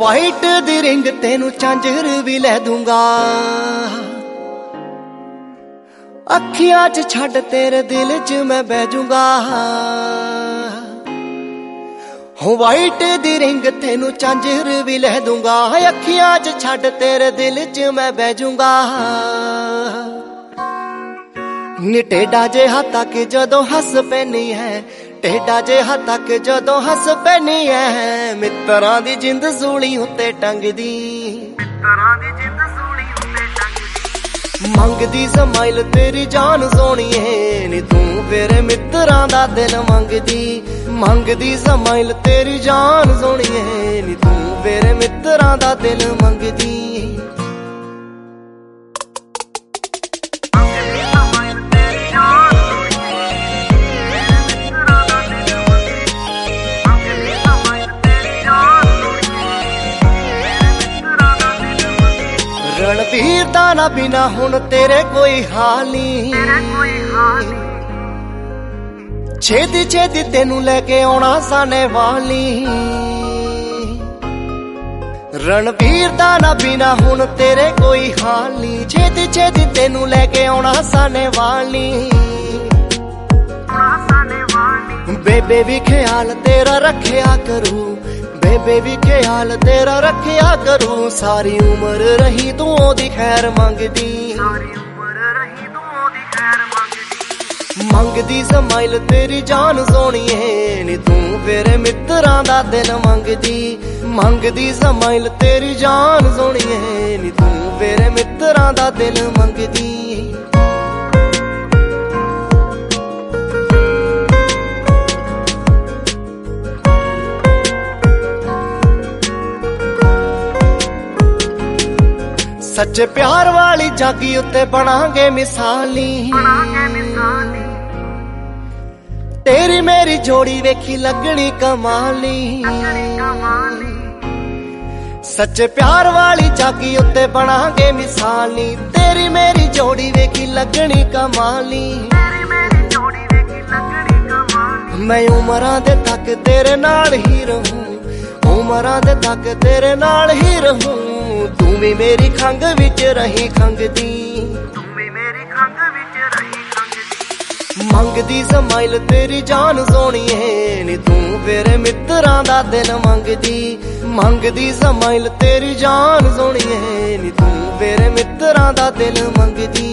White ਦੀ ring ਤੈਨੂੰ ਝਾਂਜਰ ਵੀ ਲੈ ਦੂੰਗਾ, ਅੱਖੀਆਂ 'ਚ ਛੱਡ ਤੇਰੇ ਦਿਲ 'ਚ ਮੈਂ ਬਹਿ ਜੂੰਗਾ। ਹੋ ਵਾਈਟ ਦੀ ਰਿੰਗ ਤੈਨੂੰ ਝਾਂਜਰ ਵੀ ਲੈ ਦੂੰਗਾ, ਅੱਖੀਆਂ 'ਚ ਛੱਡ ਤੇਰੇ ਦਿਲ 'ਚ ਮੈਂ ਬਹਿ ਜੂੰਗਾ। ਨੀ ਟੇਢਾ ਜਿਹਾ ਤੱਕ ਜਦੋਂ ਹੱਸ ਪੈਨੀ ਹੈ, ਟੇਢਾ ਜਿਹਾ ਤੱਕ ਜਦੋਂ ਹੱਸ ਪੈਨੀ ਹੈ, ਮਿੱਤਰਾਂ ਦੀ ਜਿੰਦ ਸੂਲੀ ਉੱਤੇ ਟੰਗਦੀ, ਮਿੱਤਰਾਂ ਦੀ ਜਿੰਦ ਸੂਲੀ ਉੱਤੇ ਟੰਗਦੀ। ਮੰਗਦੀ ਸਮਾਈਲ ਤੇਰੀ ਜਾਨ ਸੋਹਣੀਏ, ਨੀ ਤੂੰ ਫਿਰ ਮਿੱਤਰਾਂ ਦਾ ਦਿਲ ਮੰਗਦੀ। ਮੰਗਦੀ ਸਮਾਈਲ ਤੇਰੀ ਜਾਨ ਸੋਹਣੀਏ, ਨੀ ਤੂੰ ਫਿਰ ਮਿੱਤਰਾਂ ਦਾ ਦਿਲ ਮੰਗਦੀ। ਰਣਵੀਰ ਦਾ ਨਾ ਬਿਨਾ ਹੁਣ ਤੇਰੇ ਕੋਈ ਹਾਲ ਨੀ, ਛੇਤੀ ਛੇਤੀ ਤੈਨੂੰ ਲੈ ਕੇ ਆਉਣਾ ਸਾਨੇ ਵਾਲੀ। ਰਣਵੀਰ ਦਾ ਨਾ ਬਿਨਾ ਹੁਣ ਤੇਰੇ ਕੋਈ ਹਾਲ ਨੀ, ਛੇਤੀ ਛੇਤੀ ਤੈਨੂੰ ਲੈ ਕੇ ਆਉਣਾ ਸਾਨੇ ਵਾਲੀ। ਬੇਬੇ ਵੀ ਖਿਆਲ ਤੇਰਾ ਰੱਖਿਆ ਕਰੂ, ਬੇਬੇ ਵੀ ਖਿਆਲ ਤੇਰਾ ਰੱਖਿਆ ਕਰੂ। ਸਾਰੀ ਉਮਰ ਰਹੀ ਤੂੰ ਉਹਦੀ ਖੈਰ ਮੰਗਦੀ, ਸਾਰੀ ਉਮਰ ਰਹੀ ਤੂੰ ਉਹਦੀ ਖੈਰ ਮੰਗਦੀ। ਮੰਗਦੀ ਸਮਾਈਲ ਤੇਰੀ ਜਾਨ ਸੋਹਣੀਏ, ਨੀ ਤੂੰ ਫਿਰ ਮਿੱਤਰਾਂ ਦਾ ਦਿਲ ਮੰਗਦੀ। ਮੰਗਦੀ ਸਮਾਈਲ ਤੇਰੀ ਜਾਨ ਸੋਹਣੀਏ, ਨੀ ਤੂੰ ਫਿਰ ਮਿੱਤਰਾਂ ਦਾ ਦਿਲ ਮੰਗਦੀ। ਸੱਚੇ ਪਿਆਰ ਵਾਲੀ ਜਾਗੀ ਉੱਤੇ ਬਣਾਂਗੇ ਮਿਸਾਲੀ, ਤੇਰੀ ਮੇਰੀ ਜੋੜੀ ਵੇਖੀ ਲੱਗਣੀ ਕਮਾਲੀ। ਸੱਚੇ ਪਿਆਰ ਵਾਲੀ ਜਾਗੀ ਉੱਤੇ ਬਣਾਂਗੇ ਮਿਸਾਲੀ, ਤੇਰੀ ਮੇਰੀ ਜੋੜੀ ਵੇਖੀ ਲੱਗਣੀ ਕਮਾਲੀ। ਮੈਂ ਉਮਰਾਂ ਦੇ ਤੱਕ ਤੇਰੇ ਨਾਲ ਹੀ ਰਹੂੰ, ਉਮਰਾਂ ਦੇ ਤੱਕ ਤੇਰੇ ਨਾਲ ਹੀ ਰਹੂੰ। ਤੂੰ ਵੀ ਮੇਰੀ ਖੰਘ ਵਿੱਚ ਰਹੀ ਖੰਘਦੀ, ਤੂੰ ਵੀ ਮੇਰੀ ਖੰਘ ਵਿੱਚ ਰਹੀ ਖੰਘਦੀ। ਮੰਗਦੀ ਸਮਾਈਲ ਤੇਰੀ ਜਾਨ ਸੋਹਣੀਏ, ਨੀ ਤੂੰ ਫਿਰ ਮਿੱਤਰਾਂ ਦਾ ਦਿਲ ਮੰਗਦੀ। ਮੰਗਦੀ ਸਮਾਈਲ ਤੇਰੀ ਜਾਨ ਸੋਹਣੀਏ, ਨੀ ਤੂੰ ਫਿਰ ਮਿੱਤਰਾਂ ਦਾ ਦਿਲ ਮੰਗਦੀ।